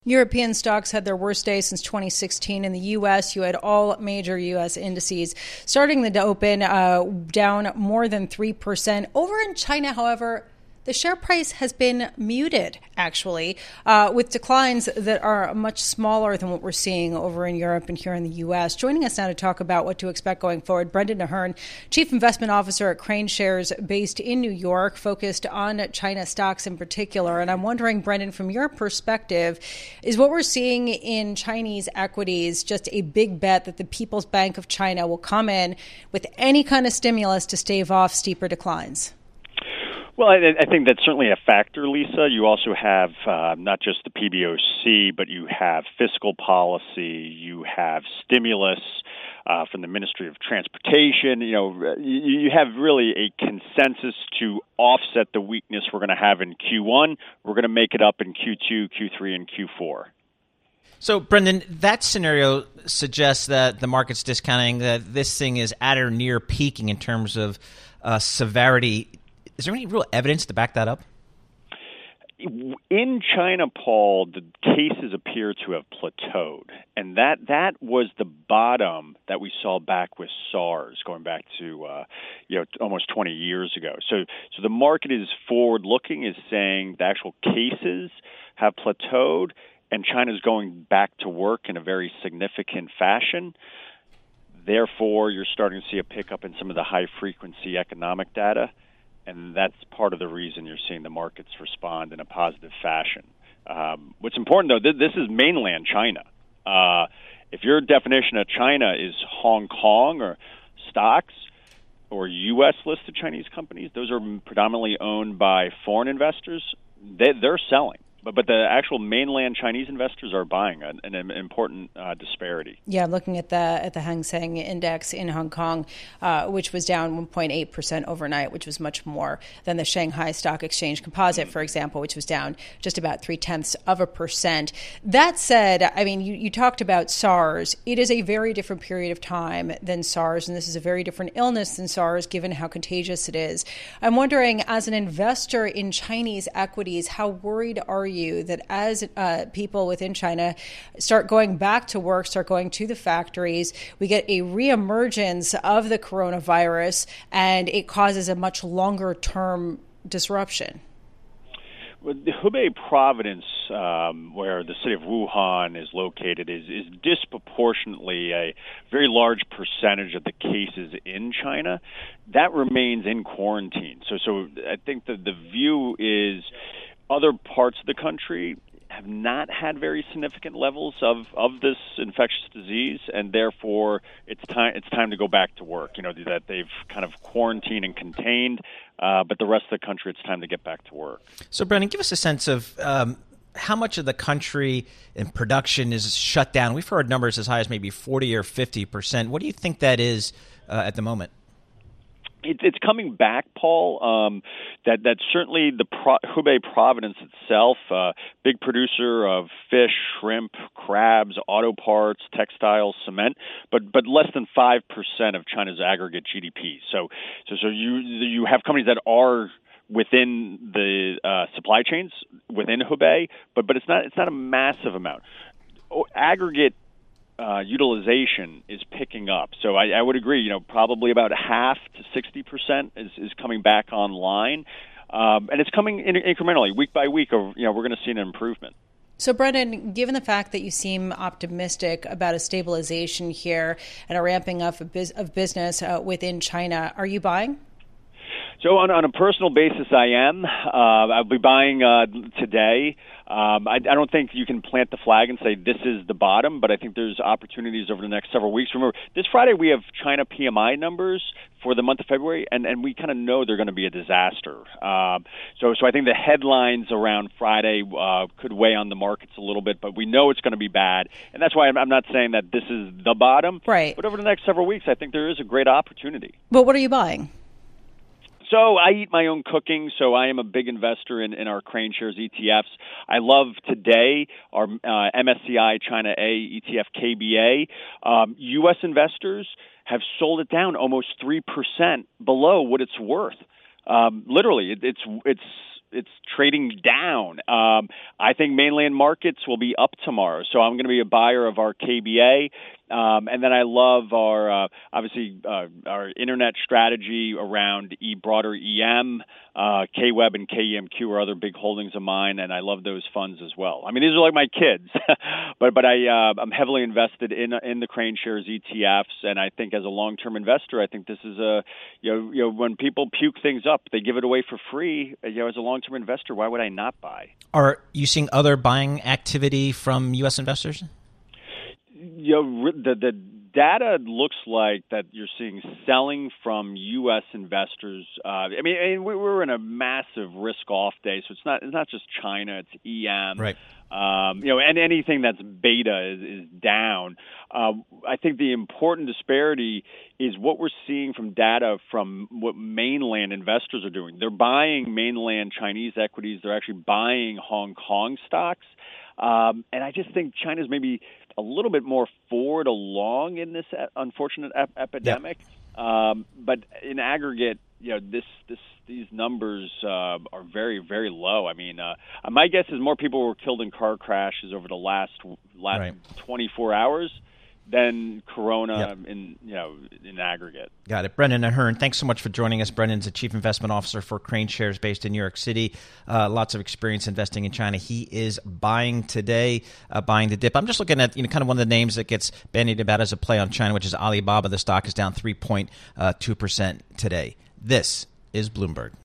European stocks had their worst day since 2016. In the U.S., you had all major U.S. indices starting the open down more than 3%. Over in China, however, the share price has been muted, actually, with declines that are much smaller than what we're seeing over in Europe and here in the U.S. Joining us now to talk about what to expect going forward, Brendan Ahern, Chief Investment Officer at Crane Shares based in New York, focused on China stocks in particular. And I'm wondering, Brendan, from your perspective, is what we're seeing in Chinese equities just a big bet that the People's Bank of China will come in with any kind of stimulus to stave off steeper declines? Well, I think that's certainly a factor, Lisa. You also have not just the PBOC, but you have fiscal policy, you have stimulus from the Ministry of Transportation. You have really a consensus to offset the weakness we're going to have in Q1. We're going to make it up in Q2, Q3, and Q4. So, Brendan, that scenario suggests that the market's discounting that this thing is at or near peaking in terms of severity. Is there any real evidence to back that up? In China, Paul, the cases appear to have plateaued, and that was the bottom that we saw back with SARS, going back to almost 20 years ago. So the market is forward-looking, is saying the actual cases have plateaued, and China is going back to work in a very significant fashion. Therefore, you're starting to see a pickup in some of the high-frequency economic data. And that's part of the reason you're seeing the markets respond in a positive fashion. What's important, though, this is mainland China. If your definition of China is Hong Kong or stocks or U.S.-listed Chinese companies, those are predominantly owned by foreign investors. They're selling. But the actual mainland Chinese investors are buying, an important disparity. Yeah, looking at the Hang Seng Index in Hong Kong, which was down 1.8% overnight, which was much more than the Shanghai Stock Exchange Composite, for example, which was down just about 0.3%. That said, I mean, you talked about SARS. It is a very different period of time than SARS, and this is a very different illness than SARS, given how contagious it is. I'm wondering, as an investor in Chinese equities, how worried are you that as people within China start going back to work, start going to the factories, we get a reemergence of the coronavirus and it causes a much longer term disruption? Well, the Hubei province, where the city of Wuhan is located, is disproportionately a very large percentage of the cases in China. That remains in quarantine. So I think that the view is other parts of the country have not had very significant levels of this infectious disease, and therefore it's time to go back to work. That they've kind of quarantined and contained, but the rest of the country, it's time to get back to work. So, Brendan, give us a sense of how much of the country in production is shut down. We've heard numbers as high as maybe 40 or 50%. What do you think that is at the moment? It's coming back, Paul. That certainly the Hubei province itself, big producer of fish, shrimp, crabs, auto parts, textiles, cement, but less than 5% of China's aggregate GDP. So you have companies that are within the supply chains within Hubei, but it's not a massive amount. Aggregate utilization is picking up. So I would agree, probably about half to 60% is coming back online. And it's coming incrementally, week by week, we're going to see an improvement. So, Brendan, given the fact that you seem optimistic about a stabilization here and a ramping up of business within China, are you buying? So on a personal basis, I am. I'll be buying today. I don't think you can plant the flag and say this is the bottom, but I think there's opportunities over the next several weeks. Remember, this Friday we have China PMI numbers for the month of February, and we kind of know they're going to be a disaster. So I think the headlines around Friday could weigh on the markets a little bit, but we know it's going to be bad, and that's why I'm not saying that this is the bottom. Right. But over the next several weeks, I think there is a great opportunity. But what are you buying? So I eat my own cooking, so I am a big investor in our Crane Shares ETFs. I love today our MSCI China A ETF KBA. U.S. investors have sold it down almost 3% below what it's worth. Literally, it's it's trading down. I think mainland markets will be up tomorrow, so I'm going to be a buyer of our KBA. And then I love our our internet strategy around broader EM, KWeb and KEMQ are other big holdings of mine, and I love those funds as well. I mean, these are like my kids, but I'm heavily invested in the Crane Shares ETFs, and I think as a long-term investor, I think this is when people puke things up, they give it away for free. As a long-term investor, why would I not buy? Are you seeing other buying activity from U.S. investors? The data looks like that you're seeing selling from U.S. investors. We're in a massive risk-off day, so it's not just China; it's EM, right? And anything that's beta is down. I think the important disparity is what we're seeing from data from what mainland investors are doing. They're buying mainland Chinese equities. They're actually buying Hong Kong stocks. And I just think China's maybe a little bit more forward along in this unfortunate epidemic. Yep. But in aggregate, these numbers are very, very low. I mean, my guess is more people were killed in car crashes over the last right. 24 hours than Corona in aggregate. Got it. Brendan Ahern, thanks so much for joining us. Brendan's the Chief Investment Officer for Crane Shares based in New York City. Lots of experience investing in China. He is buying today, buying the dip. I'm just looking at kind of one of the names that gets bandied about as a play on China, which is Alibaba. The stock is down 3.2% today. This is Bloomberg.